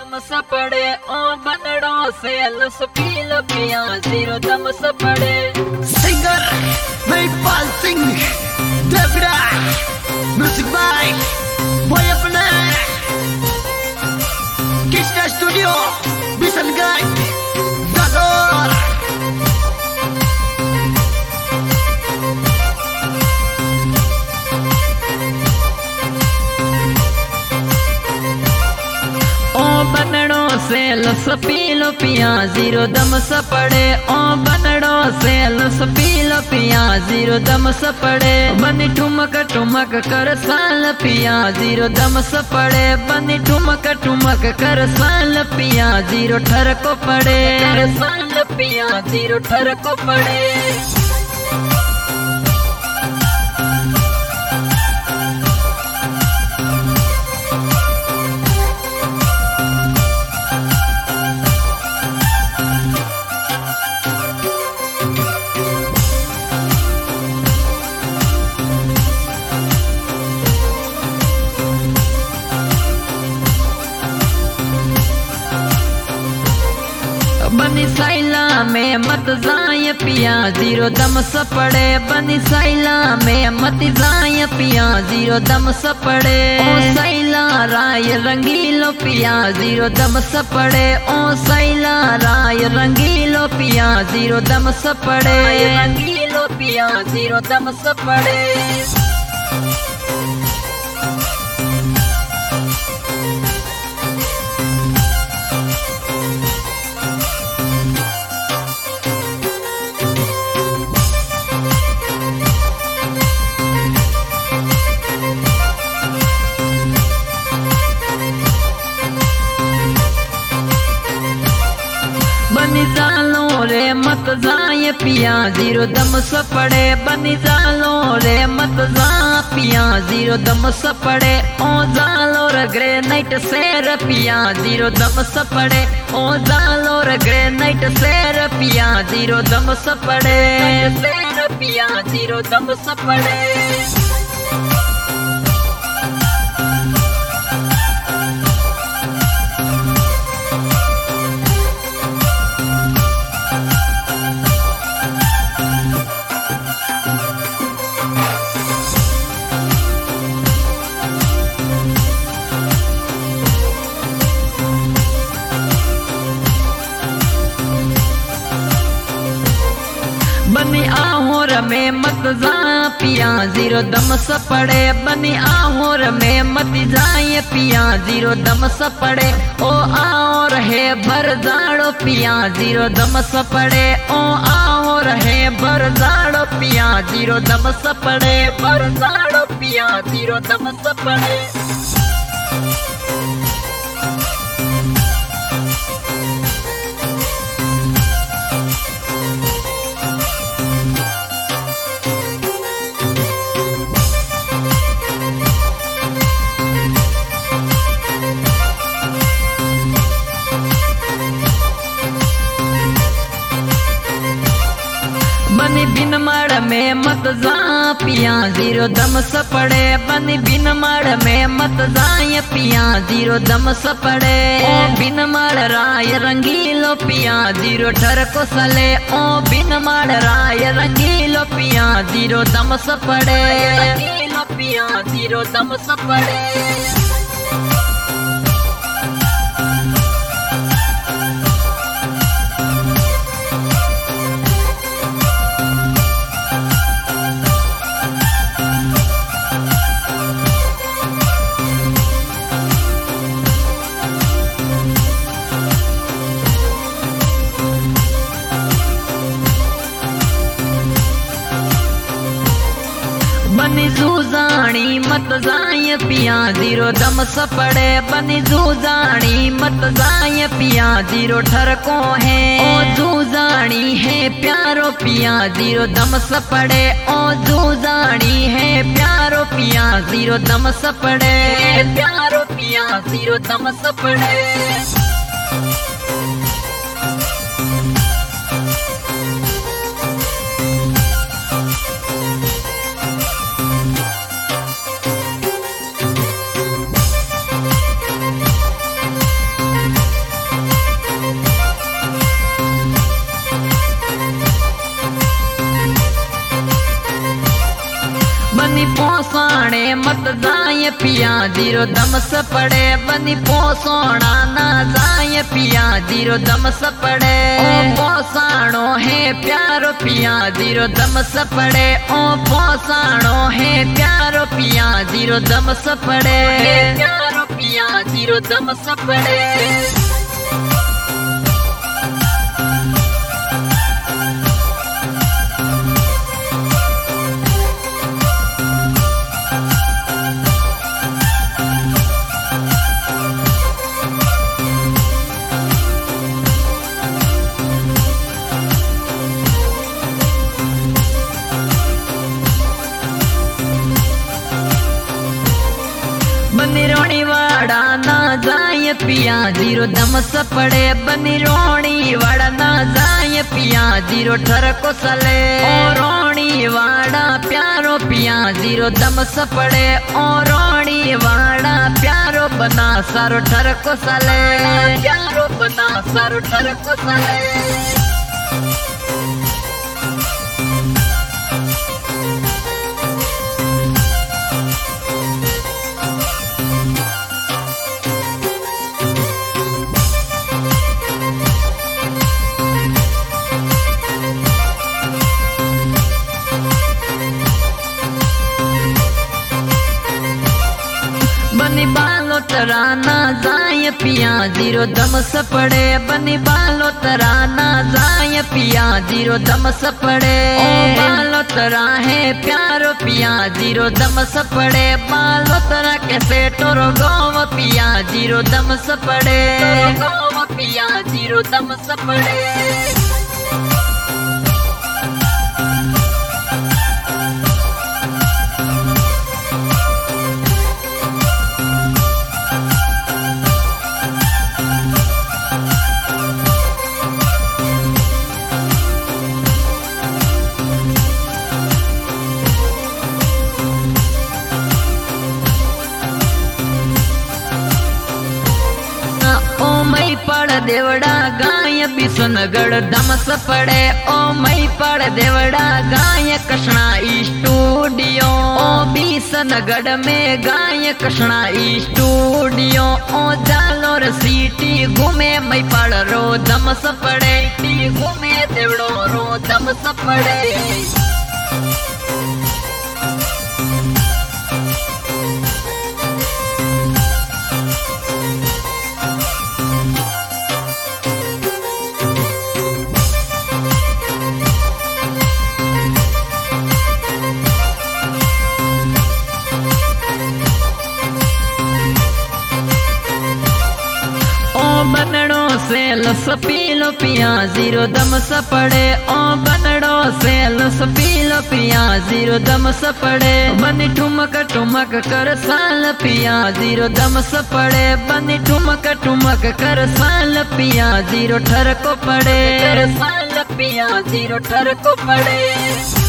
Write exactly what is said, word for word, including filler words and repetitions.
दम सा पड़े ओ बनड़ों से लस पील पिया जीरो दम सा पड़े। Singer Mahipal Singh Deora, music by by अपना कृष्णा स्टूडियो बिशनगंज दादर। बनड़ों से लस पीलो पिया जीरो दम सा पड़े ओ बनड़ों से लस पीलो पिया जीरो दम सा पड़े। बनी ठुमक ठुमक कर साल पिया जीरो दम सा पड़े। बनी ठुमक ठुमक कर साल पिया जीरो ठर को पड़े। साल पिया जीरो ठर को पड़े। बनी साइला में मत जाए पिया जीरो दम सा पड़े। बनी साइला में मत जाए पिया जीरो दम सा पड़े। ओ साइला राय रंगीलो पिया जीरो दम सा पड़े। ओ साइला राय रंगीलो पिया जीरो दम सा पड़े। रंगीलो पिया जीरो दम सा पड़े। बनी जालो रे मत जाए पिया जीरो दम सा पड़े। बनी जालो रे मत जा पिया जीरो दम सा पड़े। ओ जालो रे ग्रेनाइट शेर पिया जीरो दम सा पड़े। ओ जालो रे ग्रेनाइट शेर पिया जीरो दम सा पड़े। शेर पिया जीरो दम सा पड़े। बनी आहोर में मत जा पिया जीरो दम सा पड़े। बनी आहोर में मत जाए पिया जीरो दम सा पड़े। ओ आहोर है भर जाड़ो पिया जीरो दम सा पड़े। ओ आहोर है भर जाड़ो पिया जीरो दम सा पड़े। भर जाड़ो पिया जीरो दम सा पड़े। बनी बिन माड़ में मत जा पिया जीरो दम सा पड़े। बनी बिन माड़ में मत जाए पिया जीरो दम सा पड़े। ओ बिन माड़ राय रंगीलो पिया जीरो ठर को सले। ओ बिन माड़ राय रंगीलो पिया जीरो दम सा पड़े। रंगीलो पिया जीरो दम सा पड़े। बनी जूजानी मत जाए पिया जीरो दम सा पड़े। बनी जूजानी मत जाए पिया जीरो ठर को है। ओ जूजानी है प्यारो पिया जीरो दम सा पड़े। ओ जूजानी है प्यारो पिया जीरो दम सा पड़े। प्यारो पिया जीरो दम सा पड़े। जाए पिया जीरो दम से पड़े बनी पोसोना ना जाए पिया जीरो दम से पड़े ओ पोसाणो है प्यारो पिया जीरो दम से पड़े ओ पोसाणो है प्यारो पिया जीरो दम से पड़े प्यारो पिया जीरो दम से पड़े। बनी रोणी वाड़ा ना जाए पिया जीरो दम से पड़े बनी रोणी वाड़ा ना जाए पिया जीरो ठर को सले ओ रोणी वाड़ा प्यारो पिया जीरो दम से पड़े ओ रोणी वाड़ा प्यारो बना सारो ठर को सले प्यारो बना सारो ठर को सले। बनी बालो तराना जाए पिया जीरो दम से पड़े बनी बालो तराना जाए पिया जीरो दम से पड़े ओ बालो तरा है प्यारो पिया जीरो दम से पड़े बालो तरा कैसे टोरो गोव पिया जीरो दम से पड़े गोव पिया जीरो दम से पड़े। मई पड़ देवड़ा गाय बिसनगढ़ दम से पड़े ओ मई पड़ देवड़ा गाय कृष्णा स्टूडियो ओ बिसनगढ़ में गाय कृष्णा स्टूडियो ओ जालोर सीटी घूमे मई पड़ रो दम से पड़े घूमे देवड़ो रो दम से पड़े। बनड़ो से लस पीलो पिया जीरो दम से पड़े ओ बनड़ो से लस पीलो पिया जीरो दम से पड़े बनी ठुमक ठुमक कर साल पिया जीरो दम से पड़े बनी ठुमक ठुमक कर साल पिया जीरो ठर को पड़े साल पिया जीरो ठर को पड़े।